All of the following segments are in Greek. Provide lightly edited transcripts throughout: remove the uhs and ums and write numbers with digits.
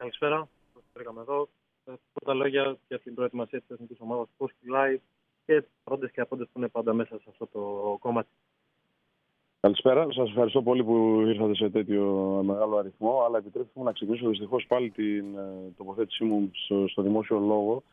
Καλησπέρα. Βρήκαμε εδώ. Πρώτα λόγια για την προετοιμασία της εθνικής ομάδας. Πώς κυλάει και παρόντες και απόντες που είναι πάντα μέσα σε αυτό το κομμάτι. Καλησπέρα. Σας ευχαριστώ πολύ που ήρθατε σε τέτοιο μεγάλο αριθμό. Αλλά επιτρέψτε μου να ξεκινήσω δυστυχώς πάλι την τοποθέτησή μου στο δημόσιο λόγο.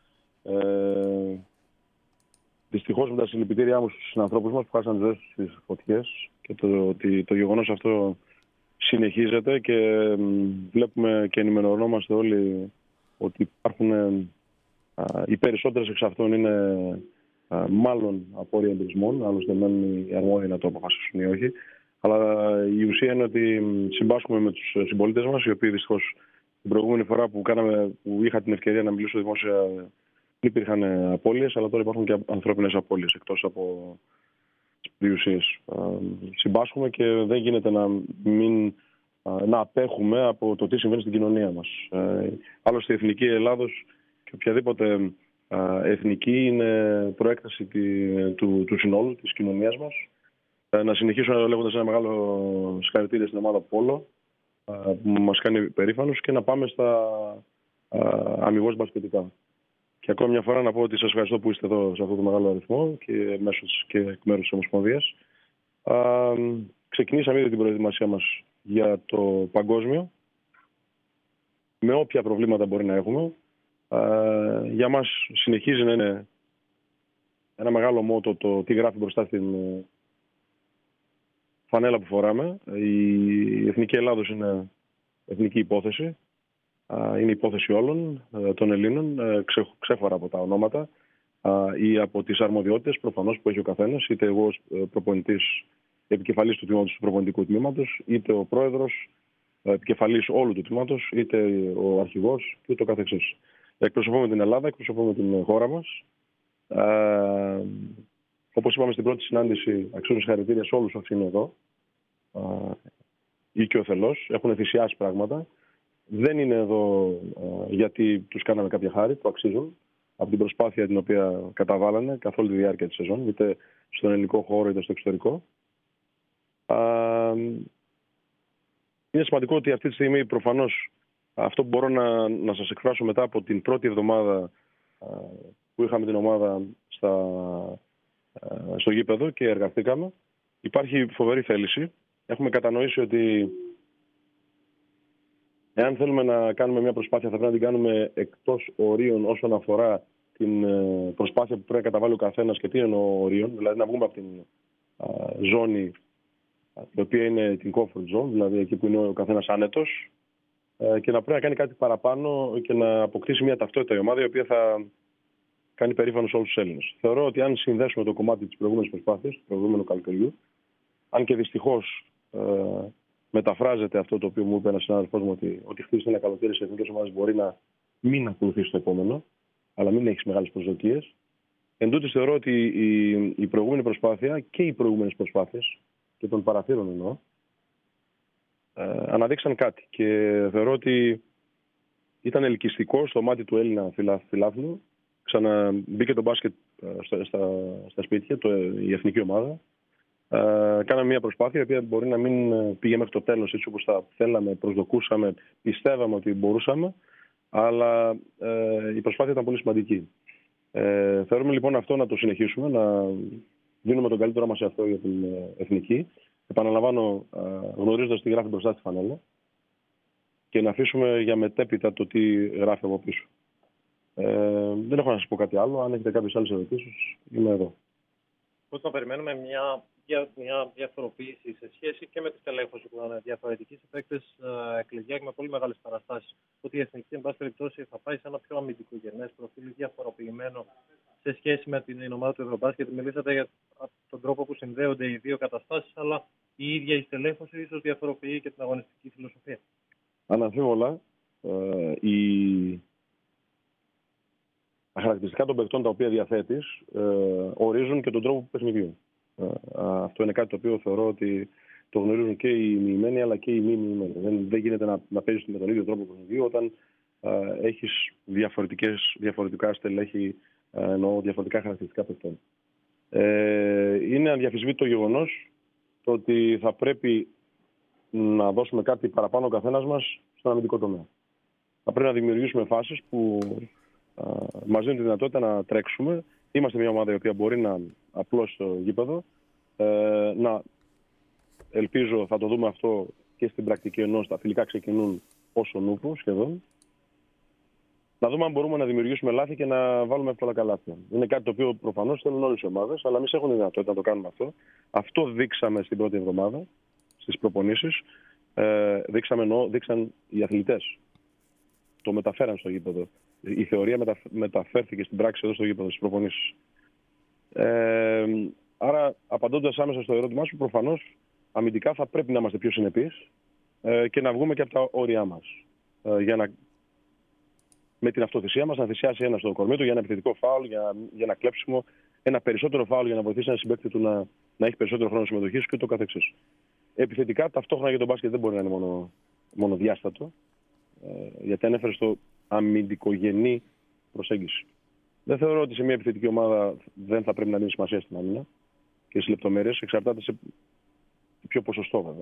Δυστυχώς με τα συλληπιτήριά μου στους συνανθρώπους μας που χάσαν τις ζωές τους στις φωτιές και ότι το γεγονός αυτό συνεχίζεται και βλέπουμε και ενημερωνόμαστε όλοι ότι υπάρχουν οι περισσότερες εξ αυτών είναι μάλλον απόρρια εμπειρισμών, άλλωστε μένουν οι αρμόδιοι να το αποφασίσουν ή όχι. Αλλά η ουσία είναι ότι συμπάσχουμε με τους συμπολίτες μας, οι οποίοι δυστυχώς την προηγούμενη φορά που είχα την ευκαιρία να μιλήσω δημόσια δεν υπήρχαν απώλειες, αλλά τώρα υπάρχουν και ανθρώπινες απώλειες εκτός από τις περιουσίες. Συμπάσχουμε και δεν γίνεται να απέχουμε από το τι συμβαίνει στην κοινωνία μας. Άλλωστε η Εθνική Ελλάδος και οποιαδήποτε εθνική είναι προέκταση του συνόλου της κοινωνίας μας. Να συνεχίσω λέγοντας ένα μεγάλο συγχαρητήρια στην ομάδα Πόλο που μας κάνει περήφανος και να πάμε στα αμιγώς μπασκετικά. Και ακόμα μια φορά να πω ότι σας ευχαριστώ που είστε εδώ σε αυτό το μεγάλο αριθμό και εκ μέρους της Ομοσπονδίας. Ξεκινήσαμε ήδη την προετοιμασία μας για το παγκόσμιο με όποια προβλήματα μπορεί να έχουμε. Για μας συνεχίζει να είναι ένα μεγάλο μότο το τι γράφει μπροστά στην φανέλα που φοράμε. Η Εθνική Ελλάδος είναι εθνική υπόθεση. Είναι υπόθεση όλων των Ελλήνων, ξέχωρα από τα ονόματα ή από τις αρμοδιότητες προφανώς που έχει ο καθένας, είτε εγώ ως προπονητής επικεφαλής του τμήματος του προπονητικού τμήματος, είτε ο πρόεδρος επικεφαλής όλου του τμήματος, είτε ο αρχηγός και ούτω καθεξής. Εκπροσωπούμε την Ελλάδα, εκπροσωπούμε την χώρα μας. Όπως είπαμε στην πρώτη συνάντηση, αξίζουν συγχαρητήρια σε όλους όσοι είναι εδώ ή και ο θελός. Έχουν θυσιάσει πράγματα. Δεν είναι εδώ γιατί τους κάναμε κάποια χάρη, που αξίζουν από την προσπάθεια την οποία καταβάλανε καθ' όλη τη διάρκεια της σεζόν, είτε στον ελληνικό χώρο είτε στο εξωτερικό. Είναι σημαντικό ότι αυτή τη στιγμή προφανώς αυτό που μπορώ να σας εκφράσω μετά από την πρώτη εβδομάδα που είχαμε την ομάδα στο γήπεδο και εργαστήκαμε, υπάρχει φοβερή θέληση. Έχουμε κατανοήσει ότι εάν θέλουμε να κάνουμε μια προσπάθεια θα πρέπει να την κάνουμε εκτός ορίων όσον αφορά την προσπάθεια που πρέπει να καταβάλει ο καθένας και τι εννοώ ορίων, δηλαδή να βγούμε από την ζώνη η οποία είναι την comfort zone, δηλαδή εκεί που είναι ο καθένας άνετος, και να πρέπει να κάνει κάτι παραπάνω και να αποκτήσει μια ταυτότητα η ομάδα η οποία θα κάνει περήφανος όλους τους Έλληνες. Θεωρώ ότι αν συνδέσουμε το κομμάτι της προηγούμενης προσπάθειας, του προηγούμενου καλοκαιριού, αν και δυστυχώς μεταφράζεται αυτό το οποίο μου είπε ένας συνάδελφός μου ότι χτίσει ένα καλοκαίρι σε εθνικές ομάδες μπορεί να μην ακολουθήσει το επόμενο, αλλά μην έχει μεγάλες προσδοκίες. Εν τούτης θεωρώ ότι η προηγούμενη προσπάθεια και οι προηγούμενες προσπάθειες, και των παραθύρων εννοώ, αναδείξαν κάτι. Και θεωρώ ότι ήταν ελκυστικό στο μάτι του Έλληνα φιλάθλου. Ξαναμπήκε το μπάσκετ στα σπίτια, η εθνική ομάδα. Κάναμε μια προσπάθεια η οποία μπορεί να μην πήγε μέχρι το τέλος έτσι όπως θα θέλαμε, προσδοκούσαμε, πιστεύαμε ότι μπορούσαμε, αλλά η προσπάθεια ήταν πολύ σημαντική. Θεωρούμε λοιπόν αυτό να το συνεχίσουμε, να δίνουμε τον καλύτερό μας σε αυτό για την εθνική. Επαναλαμβάνω, γνωρίζοντας τι γράφει μπροστά στη φανέλα και να αφήσουμε για μετέπειτα το τι γράφει από πίσω. Δεν έχω να σας πω κάτι άλλο. Αν έχετε κάποιες άλλες ερωτήσεις, είμαι εδώ. Πώς να περιμένουμε μια διαφοροποίηση σε σχέση και με τη στελέχωση που είναι διαφορετική σε παίκτες κλειδιά με πολύ μεγάλες παραστάσεις. Ότι η εθνική, εν πάση περιπτώσει, θα πάει σε ένα πιο αμυντικογενές προφίλ, διαφοροποιημένο σε σχέση με την ομάδα του Ευρωμπάσκετ. Μιλήσατε για τον τρόπο που συνδέονται οι δύο καταστάσεις, αλλά η ίδια η στελέχωση ίσως διαφοροποιεί και την αγωνιστική φιλοσοφία. Αναμφίβολα, τα χαρακτηριστικά των παιχτών τα οποία διαθέτεις ορίζουν και τον τρόπο παιχνιδιού. Αυτό είναι κάτι το οποίο θεωρώ ότι το γνωρίζουν και οι μοιημένοι αλλά και οι μη μοιημένοι. Δεν γίνεται να παίζεις με τον ίδιο τρόπο παιχνιδιού όταν έχεις διαφορετικά στελέχη, εννοώ διαφορετικά χαρακτηριστικά παιχτών. Είναι αδιαφυσβήτητο το γεγονός το ότι θα πρέπει να δώσουμε κάτι παραπάνω ο καθένας μας στον αμυντικό τομέα. Θα πρέπει να δημιουργήσουμε φάσεις που μας δίνουν τη δυνατότητα να τρέξουμε. Είμαστε μια ομάδα η οποία μπορεί να απλώσει το γήπεδο. Ελπίζω θα το δούμε αυτό και στην πρακτική, ενώ τα φιλικά ξεκινούν όσο νούπο σχεδόν. Να δούμε αν μπορούμε να δημιουργήσουμε λάθη και να βάλουμε εύκολα καλάθια. Είναι κάτι το οποίο προφανώς θέλουν όλες οι ομάδες, αλλά εμείς έχουμε τη δυνατότητα να το κάνουμε αυτό. Αυτό δείξαμε στην πρώτη εβδομάδα, στις προπονήσεις. Δείξαν οι αθλητές. Το μεταφέραν στο γήπεδο. Η θεωρία μεταφέρθηκε στην πράξη εδώ στο γήπεδο, στις προπονήσεις. Άρα, απαντώντας άμεσα στο ερώτημά σου, προφανώς αμυντικά θα πρέπει να είμαστε πιο συνεπείς και να βγούμε και από τα όρια μας. Με την αυτοθυσία μας να θυσιάσει ένα στο κορμί του για ένα επιθετικό φάουλ, για ένα κλέψιμο, ένα περισσότερο φάουλ για να βοηθήσει ένα συμπαίκτη του να έχει περισσότερο χρόνο συμμετοχής και ούτω καθεξής. Επιθετικά, ταυτόχρονα για τον μπάσκετ δεν μπορεί να είναι μόνο διάστατο, γιατί ανέφερε στο αμυντικογενή προσέγγιση. Δεν θεωρώ ότι σε μια επιθετική ομάδα δεν θα πρέπει να δίνει σημασία στην άμυνα και στις λεπτομέρειες. Εξαρτάται σε ποιο ποσοστό βέβαια.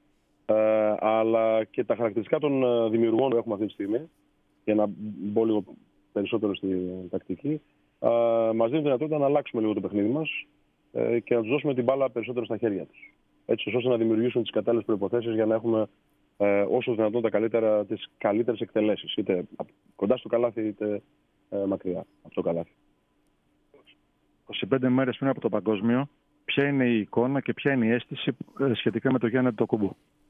Αλλά και τα χαρακτηριστικά των δημιουργών που έχουμε αυτή τη στιγμή, για να μπω λίγο περισσότερο στην τακτική, μας δίνει τη δυνατότητα να αλλάξουμε λίγο το παιχνίδι μας και να τους δώσουμε την μπάλα περισσότερο στα χέρια τους. Έτσι ώστε να δημιουργήσουν τις κατάλληλες προϋποθέσεις για να έχουμε όσο δυνατόν τις καλύτερες εκτελέσεις. Είτε κοντά στο καλάθι, είτε μακριά από το καλάθι. 25 μέρες πριν από το παγκόσμιο, ποια είναι η εικόνα και ποια είναι η αίσθηση σχετικά με το Γιάννη Αντετοκούνμπο?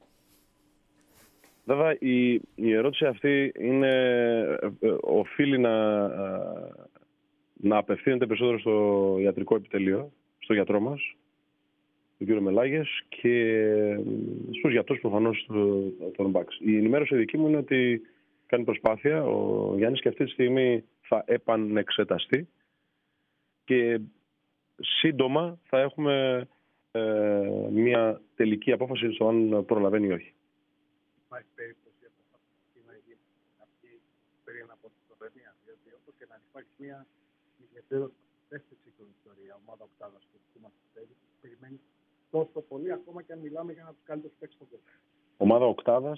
Βέβαια, η ερώτηση αυτή οφείλει να απευθύνεται περισσότερο στο ιατρικό επιτελείο, στο γιατρό μας, τον κύριο Μελάγες, και στους γιατρούς προφανώς των Μπαξ. Η ενημέρωση δική μου είναι ότι κάνει προσπάθεια ο Γιάννης και αυτή τη στιγμή θα επανεξεταστεί και σύντομα θα έχουμε μια τελική απόφαση στο αν προλαβαίνει ή όχι. Υπάρχει περίπτωση από αυτά που να γίνει αυτή πριν από τη Σλοβενία, διότι όπως και να υπάρχει μια ιδιαίτερη δεύτερη σύγχρονη ιστορία, ομάδα οκτάδας που μας περιμένει τόσο πολύ, ακόμα και αν μιλάμε για ένα από τους καλύτερους παίκτες στον κόσμο. Ομάδα οκτάδας.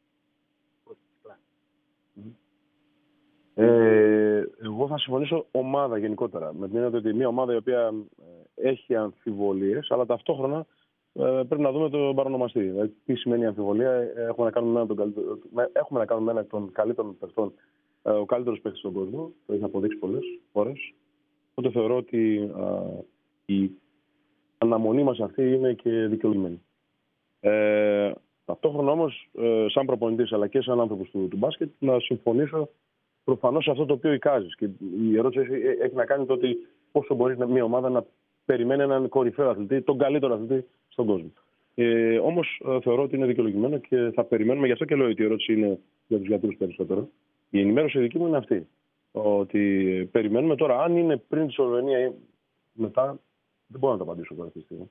Εγώ θα συμφωνήσω ομάδα γενικότερα. Με την έννοια ότι μια ομάδα η οποία έχει αμφιβολίες, αλλά ταυτόχρονα πρέπει να δούμε τον παρονομαστή. Δηλαδή, τι σημαίνει αμφιβολία? Έχουμε να κάνουμε με έναν των καλύτερων παιχτών, ο καλύτερος παίκτης στον κόσμο. Το έχει αποδείξει πολλές φορές. Οπότε θεωρώ ότι η αναμονή μας αυτή είναι και δικαιολογημένη. Ταυτόχρονα όμως, σαν προπονητής αλλά και σαν άνθρωπος του μπάσκετ, να συμφωνήσω προφανώς σε αυτό το οποίο εικάζεις. Και η ερώτηση έχει να κάνει το ότι πόσο μπορεί μια ομάδα να περιμένει έναν κορυφαίο αθλητή, τον καλύτερο αθλητή στον κόσμο. Όμως θεωρώ ότι είναι δικαιολογημένο και θα περιμένουμε. Γι' αυτό και λέω ότι η ερώτηση είναι για τους γιατρούς περισσότερο. Η ενημέρωση δική μου είναι αυτή. Ότι περιμένουμε τώρα, αν είναι πριν τη Σλοβενία ή μετά, δεν μπορώ να το απαντήσω τώρα αυτή τη στιγμή.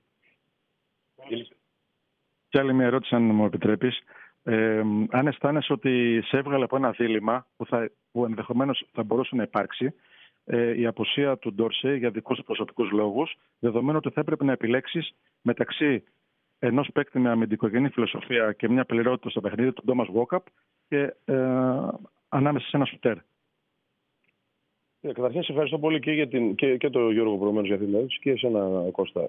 Και άλλη μια ερώτηση, αν μου επιτρέπεις. Αν αισθάνεσαι ότι σε έβγαλε από ένα δίλημμα που ενδεχομένως θα μπορούσε να υπάρξει η απουσία του Ντόρσεϊ για δικούς προσωπικούς λόγους, δεδομένου ότι θα έπρεπε να επιλέξεις μεταξύ ενός παίκτη με αμυντικογενή φιλοσοφία και μια πληρότητα στο παιχνίδι, του Ντόμας Βόκαπ, και ανάμεσα σε ένα σουτέρ. Καταρχήν, σε ευχαριστώ πολύ και τον Γιώργο προηγουμένως για αυτή την ερώτηση και εσένα, Κώστα.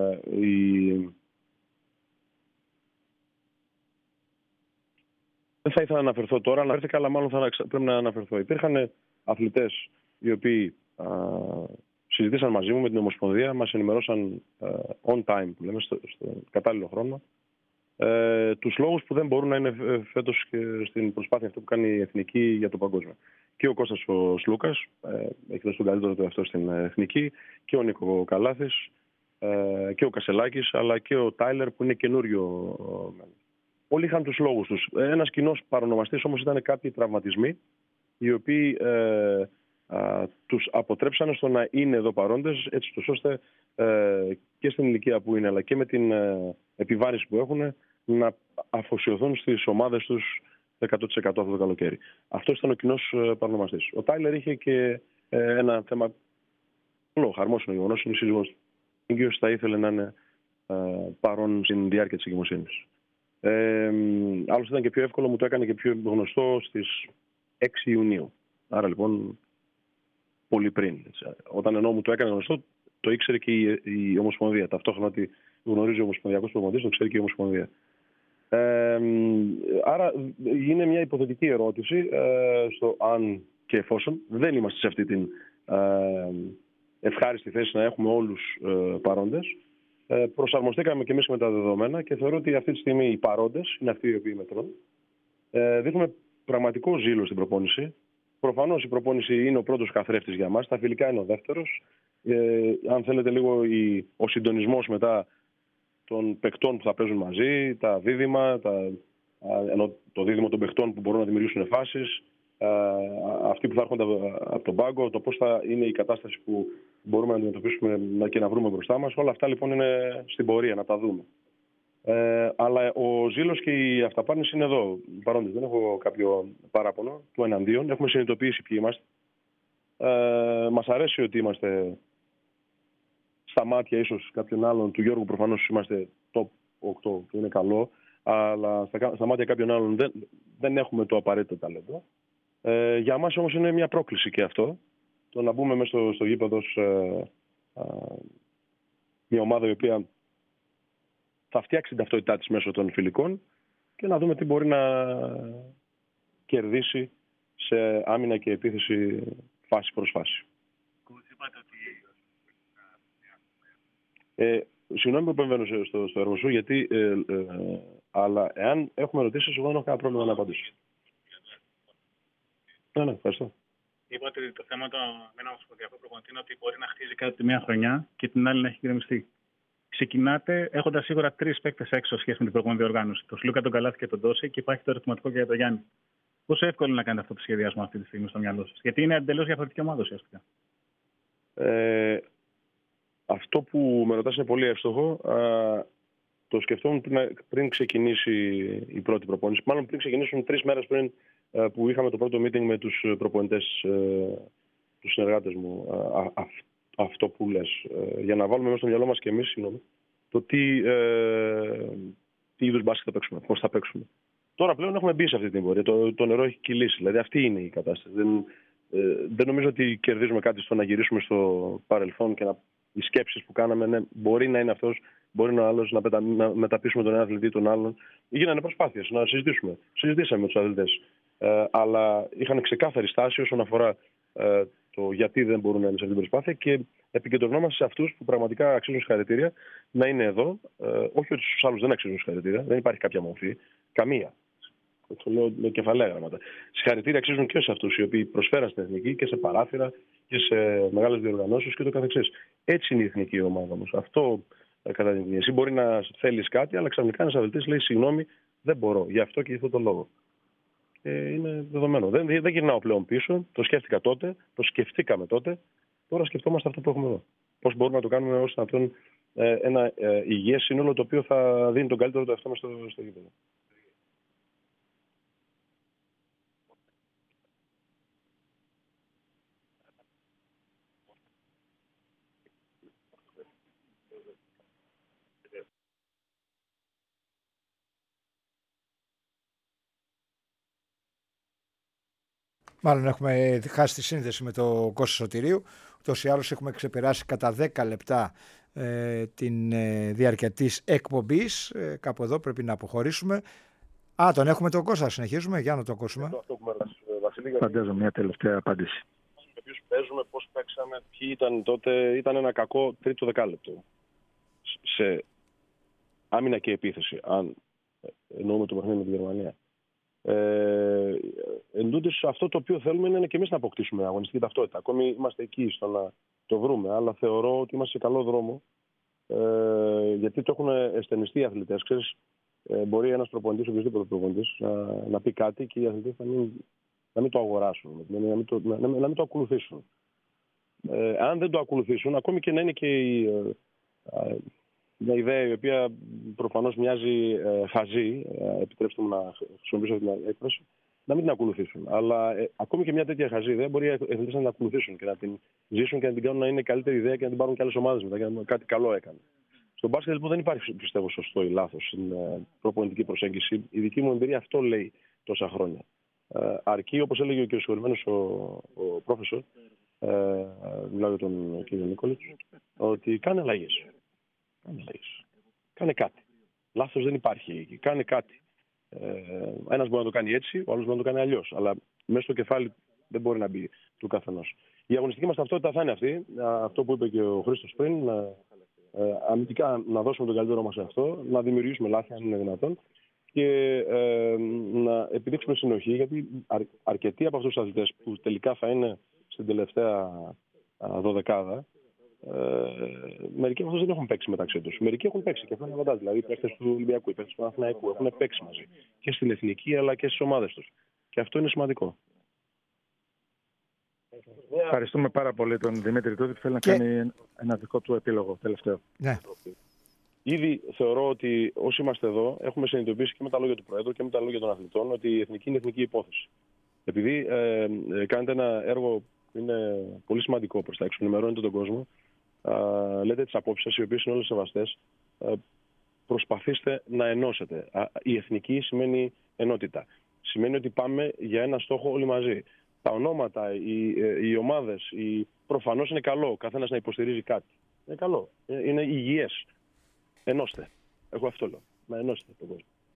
Δεν θα ήθελα να αναφερθώ τώρα, αναφέρθηκα, αλλά μάλλον πρέπει να αναφερθώ. Υπήρχαν αθλητές οι οποίοι συζητήσαν μαζί μου με την Ομοσπονδία, μας ενημερώσαν on time, που λέμε, στο κατάλληλο χρόνο, τους λόγους που δεν μπορούν να είναι φέτος και στην προσπάθεια αυτή που κάνει η Εθνική για το παγκόσμιο. Και ο Κώστας ο Σλούκας, έχει δώσει τον καλύτερο του εαυτό στην Εθνική, και ο Νίκο Καλάθης, και ο Κασελάκης, αλλά και ο Τάιλερ που είναι καινούριο. Όλοι είχαν τους λόγους τους. Ένας κοινός παρονομαστής όμως ήταν κάποιοι τραυματισμοί, οι οποίοι τους αποτρέψανε στο να είναι εδώ παρόντες, έτσι ώστε και στην ηλικία που είναι, αλλά και με την επιβάρηση που έχουν, να αφοσιωθούν στις ομάδες τους 100% αυτό το καλοκαίρι. Αυτό ήταν ο κοινός παρονομαστής. Ο Τάιλερ είχε και ένα θέμα χαρμόσυνο γεγονός, είναι σύζυγος του. Θα ήθελε να είναι παρόν στην διάρκεια της εγκυμοσύνης. Άλλωστε ήταν και πιο εύκολο, μου το έκανε και πιο γνωστό στις 6 Ιουνίου. Άρα λοιπόν πολύ πριν. Όταν ενώ μου το έκανε γνωστό, το ήξερε και η Ομοσπονδία. Ταυτόχρονα ότι γνωρίζει ο Ομοσπονδιακός Προπονητής, το ξέρει και η Ομοσπονδία. Άρα είναι μια υποθετική ερώτηση στο αν και εφόσον. Δεν είμαστε σε αυτή την ευχάριστη θέση να έχουμε όλους παρόντες. Προσαρμοστήκαμε και εμείς με τα δεδομένα και θεωρώ ότι αυτή τη στιγμή οι παρόντες είναι αυτοί οι οποίοι μετρούν. Δείχνουμε πραγματικό ζήλο στην προπόνηση. Προφανώς η προπόνηση είναι ο πρώτος καθρέφτης για μας. Τα φιλικά είναι ο δεύτερος. Αν θέλετε λίγο ο συντονισμός μετά των παικτών που θα παίζουν μαζί, τα δίδυμα, το δίδυμο των παικτών που μπορούν να δημιουργήσουν φάσεις, αυτοί που θα έρχονται από τον πάγκο, το πώς θα είναι η κατάσταση που μπορούμε να αντιμετωπίσουμε και να βρούμε μπροστά μας. Όλα αυτά λοιπόν είναι στην πορεία, να τα δούμε. Αλλά ο ζήλος και η αυταπάρνηση είναι εδώ. Παρόντες, δεν έχω κάποιο παράπονο του εναντίον. Έχουμε συνειδητοποιήσει ποιοι είμαστε. Μας αρέσει ότι είμαστε στα μάτια ίσως κάποιων άλλων. Του Γιώργου προφανώς είμαστε top 8, που είναι καλό. Αλλά στα μάτια κάποιων άλλων δεν έχουμε το απαραίτητο ταλέντο. Για μας όμως είναι μια πρόκληση και αυτό. Το να μπούμε μέσα στο γήπεδο μια ομάδα η οποία θα φτιάξει την ταυτότητά της μέσω των φιλικών και να δούμε τι μπορεί να κερδίσει σε άμυνα και επίθεση φάση προς φάση. Συγγνώμη που επεμβαίνω στο έργο σου, γιατί αλλά εάν έχουμε ερωτήσεις, εγώ δεν έχω κανένα πρόβλημα να απαντήσω. Ναι, ευχαριστώ. Είπα ότι το θέμα με ένα ομοσπονδιακό προπονητή είναι ότι μπορεί να χτίζει κάτι τη μία χρονιά και την άλλη να έχει γκρεμιστεί. Ξεκινάτε έχοντας σίγουρα 3 παίκτες έξω σχέση με την προηγούμενη διοργάνωση. Τον Σλούκα, τον Καλάθι και τον Ντόση, και υπάρχει το ερωτηματικό και για τον Γιάννη. Πόσο εύκολο είναι να κάνετε αυτό το σχεδιασμό αυτή τη στιγμή στο μυαλό σας? Γιατί είναι εντελώς διαφορετική ομάδα ουσιαστικά. Αυτό που με ρωτάς είναι πολύ εύστοχο. Το σκεφτόμουν πριν ξεκινήσει η πρώτη προπόνηση. Μάλλον πριν ξεκινήσουν 3 μέρες πριν που είχαμε το πρώτο meeting με τους προπονητές, τους συνεργάτες μου. Αυτό που λες. Για να βάλουμε μέσα στο μυαλό μας και εμείς, το τι είδους μπάσκετ θα παίξουμε, πώς θα παίξουμε. Τώρα πλέον έχουμε μπει σε αυτή την πορεία. Το νερό έχει κυλήσει. Δηλαδή αυτή είναι η κατάσταση. Δεν νομίζω ότι κερδίζουμε κάτι στο να γυρίσουμε στο παρελθόν και οι σκέψεις που κάναμε, ναι, μπορεί να είναι αυτός, μπορεί να είναι άλλος, να μεταπίσουμε τον ένα αθλητή τον άλλον. Γίνανε προσπάθειες να συζητήσουμε. Συζητήσαμε με τους αθλητές. Αλλά είχαν ξεκάθαρη στάση όσον αφορά το γιατί δεν μπορούν να είναι σε αυτή την προσπάθεια και επικεντρωνόμαστε σε αυτούς που πραγματικά αξίζουν συγχαρητήρια να είναι εδώ. Όχι ότι στους άλλους δεν αξίζουν συγχαρητήρια, δεν υπάρχει κάποια μορφή, καμία. Το λέω με κεφαλαία γράμματα. Συγχαρητήρια αξίζουν και σε αυτούς οι οποίοι προσφέραν στην εθνική και σε παράθυρα και σε μεγάλες διοργανώσεις και το καθεξής. Έτσι είναι η εθνική ομάδα όμως. Αυτό κατά την έννοια. Εσύ μπορεί να θέλεις κάτι, αλλά ξαφνικά ένας αθλητής λέει συγγνώμη, δεν μπορώ, γι' αυτό και γι' αυτό τον λόγο. Είναι δεδομένο. Δεν γυρνάω πλέον πίσω. Το σκέφτηκα τότε, το σκεφτήκαμε τότε. Τώρα σκεφτόμαστε αυτό που έχουμε εδώ. Πώς μπορούμε να το κάνουμε ώστε να τον ένα υγιές σύνολο το οποίο θα δίνει τον καλύτερο του εαυτό μας στο γήπεδο. Μάλλον έχουμε χάσει τη σύνδεση με το Κώστα Σωτηρίου. Ούτως ή άλλως έχουμε ξεπεράσει κατά 10 λεπτά την διάρκεια της εκπομπής. Κάπου εδώ πρέπει να αποχωρήσουμε. Τον έχουμε τον Κώστα, συνεχίζουμε, για να το ακούσουμε. Αυτό που με ρωτάς, Βασίλη, Φαντάζομαι μια τελευταία απάντηση. Με ποιους παίζουμε, πώς παίξαμε, ποιοι ήταν τότε, ήταν ένα κακό τρίτο δεκάλεπτο. Σε άμυνα και επίθεση, αν εννοούμε το παιχνίδι με τη Γερμανία. Εν τούτης, αυτό το οποίο θέλουμε είναι και εμείς να αποκτήσουμε αγωνιστική ταυτότητα. Ακόμη είμαστε εκεί στο να το βρούμε, αλλά θεωρώ ότι είμαστε σε καλό δρόμο, γιατί το έχουν αισθενιστεί οι αθλητές. Ξέρεις, μπορεί ένας προπονητής, οποιοδήποτε προπονητής, να πει κάτι και οι αθλητές να μην το αγοράσουν, να μην το ακολουθήσουν. Αν δεν το ακολουθήσουν, ακόμη και να είναι και μια ιδέα η οποία προφανώς μοιάζει χαζή, επιτρέψτε μου να χρησιμοποιήσω αυτή την έκφραση, να μην την ακολουθήσουν. Αλλά ακόμη και μια τέτοια χαζή ιδέα μπορεί οι αθλητές να την ακολουθήσουν και να την ζήσουν και να την κάνουν να είναι καλύτερη ιδέα και να την πάρουν και άλλες ομάδες μετά για να κάτι καλό έκανε. Στον μπάσκετ λοιπόν δεν υπάρχει, πιστεύω, σωστό ή λάθος στην προπονητική προσέγγιση. Η δική μου εμπειρία αυτό λέει τόσα χρόνια. Αρκεί, όπως έλεγε ο κ. Συγχωρημένος ο πρόφεσορ, μιλάω για τον κ. Νίκολιτς, ότι κάνε αλλαγές. Κάνε κάτι. Λάθος δεν υπάρχει. Κάνε κάτι. Ένας μπορεί να το κάνει έτσι, ο άλλος μπορεί να το κάνει αλλιώς. Αλλά μέσα στο κεφάλι δεν μπορεί να μπει του καθενός. Η αγωνιστική μας ταυτότητα θα είναι αυτή. Αυτό που είπε και ο Χρήστος πριν. Αμυντικά να δώσουμε τον καλύτερό μας σε αυτό. Να δημιουργήσουμε λάθη, αν είναι δυνατόν. Και να επιδείξουμε συνοχή. Γιατί αρκετοί από αυτούς τους αθλητές που τελικά θα είναι στην τελευταία δωδεκάδα, μερικοί από αυτούς δεν έχουν παίξει μεταξύ τους. Μερικοί έχουν παίξει και αυτό είναι βαντάζ. Δηλαδή οι παίκτες του Ολυμπιακού, οι παίκτες του Παναθηναϊκού έχουν παίξει μαζί και στην εθνική αλλά και στις ομάδες τους. Και αυτό είναι σημαντικό. Ευχαριστούμε πάρα πολύ τον Δημήτρη Τούτη που θέλει να κάνει ένα δικό του επίλογο τελευταίο. Ναι. Ήδη θεωρώ ότι όσοι είμαστε εδώ έχουμε συνειδητοποιήσει και με τα λόγια του Προέδρου και με τα λόγια των αθλητών ότι η εθνική είναι εθνική υπόθεση. Επειδή κάνετε ένα έργο που είναι πολύ σημαντικό προς τα έξω, ενημερώνετε τον κόσμο, λέτε τις απόψεις σας, οι οποίες είναι όλες σεβαστές, προσπαθήστε να ενώσετε. Η εθνική σημαίνει ενότητα. Σημαίνει ότι πάμε για ένα στόχο όλοι μαζί. Τα ονόματα, οι ομάδες, προφανώς είναι καλό ο καθένας να υποστηρίζει κάτι. Είναι καλό. Είναι υγιές. Ενώστε. Εγώ αυτό λέω. Να ενώσετε τον κόσμο.